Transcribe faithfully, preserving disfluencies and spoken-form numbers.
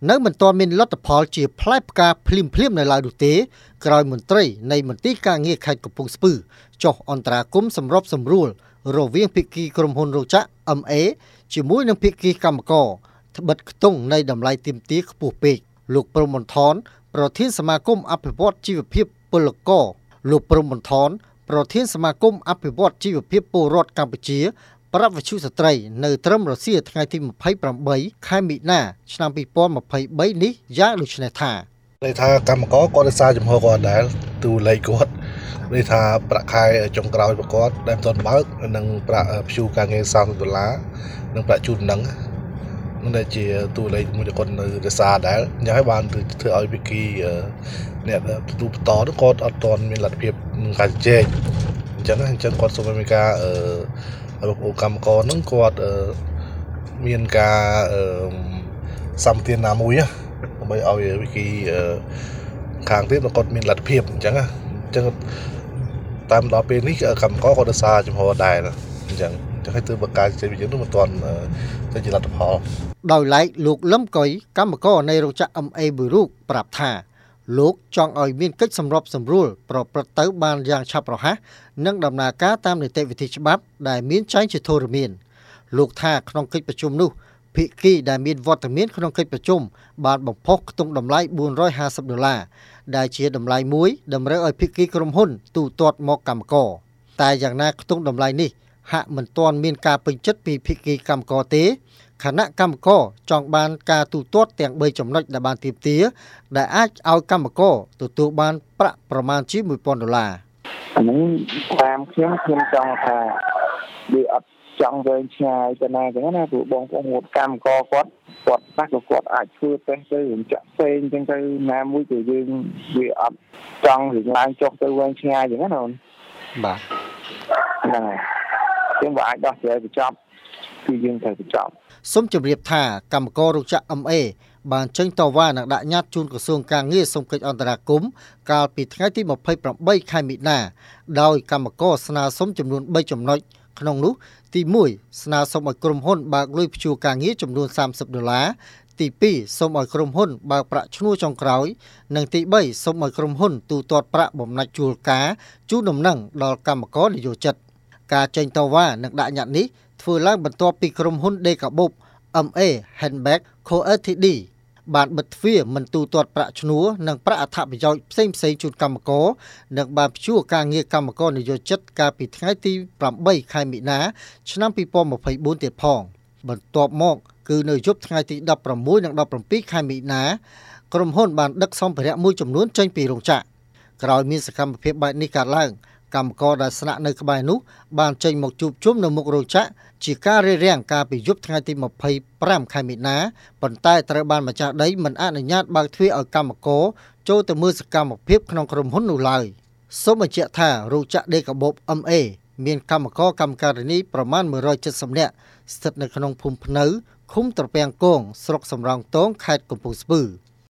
នៅមិនទាន់មានលទ្ធផលជាផ្លែផ្កាភ្លាមភ្លាមនៅឡើយនោះទេក្រោយមន្ត្រីនៃមន្ទីរការងារខេត្តកំពង់ស្ពឺចុះអន្តរាគមន៍សម្របសម្រួលរវាងភាគីក្រុមហ៊ុនរោងចក្រ អឹម អេ ជាមួយនឹងភាគីកម្មករត្បិតខ្ទង់នៃតម្លៃទាមទារខ្ពស់ពេកលោកព្រំមន្ថនប្រធានសមាគមអភិវឌ្ឍជីវភាពពលករលោកព្រំមន្ថនប្រធានសមាគមអភិវឌ្ឍជីវភាពពលរដ្ឋកម្ពុជាប្រាប់វិទ្យុស្ត្រីនៅត្រឹមរសៀលថ្ងៃទីម្ភៃប្រាំបីខែមិនិនាឆ្នាំពីរពាន់ម្ភៃបីនេះយ៉ាងដូចនេះថាន័យថាកម្មករគាត់រសារចំហគាត់ដែរទូលេខគាត់ន័យថាប្រាក់ខែចុងក្រោយរបស់គាត់ដែលមិនទាន់បើកនិងប្រាក់ព្យូការងារសាមសិបដុល្លារនិងប្រាក់ជូននឹងនឹងដែលជាទូលេខមួយគាត់នៅរសារដែរអញ្ចឹងហើយបានធ្វើឲ្យវិគីអ្នកទទួលបន្តនោះគាត់អត់ទាន់មានលទ្ធភាពនឹងការជជែកអញ្ចឹងអញ្ចឹងគាត់សូមឲ្យការអឺរបស់កម្មករនឹងគាត់មានការសម្ពាធណាមួយដើម្បីឲ្យវិគីខាងទៀតគាត់មានលទ្ធភាពអញ្ចឹងអញ្ចឹងតាមដល់ពេលនេះកម្មករគាត់រសារចំហដែរអញ្ចឹងចឹងឲ្យទើបបង្កើតជាវិជ្ជានោះមិនទាន់ទៅជាលទ្ធផលដោយឡែកលោកលឹមកុយកម្មករនៃរោងចក្រ អឹម អេ មួយរូបប្រាប់ថាលោកចង់ឲ្យមានកិច្ចសម្របសម្រួលប្រព្រឹត្តទៅបានយ៉ាងឆាប់រហ័សនិងដំណើរការតាមនីតិវិធីច្បាប់ដែលមានចែងជាធរមានលោកថាក្នុងកិច្ចប្រជុំនោះភាគីដែលមានវត្តមានក្នុងកិច្ចប្រជុំបានបំផុសខ្ទង់តម្លៃបួនរយហាសិបដុល្លារដែលជាតម្លៃមួយតម្រូវឲ្យភាគីក្រុមហ៊ុនទូទាត់មកកម្មករតែយ៉ាងណាខ្ទង់តម្លៃនេះហាក់មិនទាន់មានការពេញចិត្តពីភាគីកម្មករទេខណៈកម្មករចង់បានការទូទាត់ទាំងបីចំណុចដែលបានទាមទារដែលអាចឲ្យកម្មករទទួលបានប្រាក់ប្រមាណជាមួយពាន់ដុល្លារអានេះតាមខ្ញុំខ្ញុំចង់ថាវាអត់ចង់វែងឆ្ងាយទៅណាចឹងណាព្រោះបងប្អូនកម្មករគាត់គាត់ខ្លះក៏គាត់អាចធ្វើតេស្តទៅរំចាក់ផ្សេងចឹងទៅណាមួយទៅយើងវាអត់ចង់រឿងឡើងចុះទៅវែងឆ្ងាយចឹងណាអូនបាទហ្នឹងហើយយើងបើអាចដោះស្រាយបញ្ចប់គឺយើងត្រូវបញ្ចប់សូមជម្រាបថាកម្មកររោងចក្រ អឹម អេ បានចេញតវ៉ានិងដាក់ញត្តិជូនក្រសួងការងារសុំកិច្ចអន្តរាគមន៍កាលពីថ្ងៃទីម្ភៃប្រាំបីខែមិនិនាដោយកម្មករស្នើសុំចំនួនបីចំណុចក្នុងនោះទីមួយស្នើសុំឲ្យក្រុមហ៊ុនបើកលុយព្យួរការងារចំនួនសាមសិបដុល្លារទីពីរសូមឲ្យក្រុមហ៊ុនបើកប្រាក់ឈ្នួលចុងក្រោយនិងទីបីសូមឲ្យក្រុមហ៊ុនទូទាត់ប្រាក់បំណាច់ជួលការជូនដំណឹងដល់កម្មករនិយោជិតការចេញតវ៉ានិងដាក់ញត្តិនេះធ្វើឡើងបន្ទាប់ពីក្រុមហ៊ុន ដេកាបូប អឹម អេ Handbag Co. អេល ទី ឌី បានបិទទ្វារមិនទូទាត់ប្រាក់ឈ្នួលនិងប្រាក់អត្ថប្រយោជន៍ផ្សេងៗជូនកម្មករនិងបានព្យួរការងារកម្មករនិយោជិតកាលពីថ្ងៃទីប្រាំបីខែមិនិនាឆ្នាំពីរពាន់ម្ភៃបួនទៀតផងបន្ទាប់មកគឺនៅយប់ថ្ងៃទីដប់ប្រាំមួយនិងដប់ប្រាំពីរខែមិនិនាក្រុមហ៊ុនបានដឹកសម្ភារៈមួយចំនួនចេញពីរោងចក្រក្រោយមានសកម្មភាពបែបនេះកើតឡើងកម្មករដែលស្នាក់នៅក្បែរនោះបានចេញមកជួបជុំនៅមុខរោងចក្រជាការរារាំងកាលពីយប់ថ្ងៃទីម្ភៃប្រាំខែមិនិនាប៉ុន្តែត្រូវបានម្ចាស់ដីមិនអនុញ្ញាតបើកទ្វារឲ្យកម្មករចូលទៅមើលសកម្មភាពក្នុងក្រុមហ៊ុននោះឡើយសូមបញ្ជាក់ថារោងចក្រ ដេកាបូប អឹម អេ មានកម្មករកម្មការិនីប្រមាណមួយរយเจ็ดសិបនាក់ស្ថិតនៅក្នុងភូមិភ្នៅឃុំត្រពាំងគងស្រុកសំរោងទងខេត្តកំពង់ស្ពឺ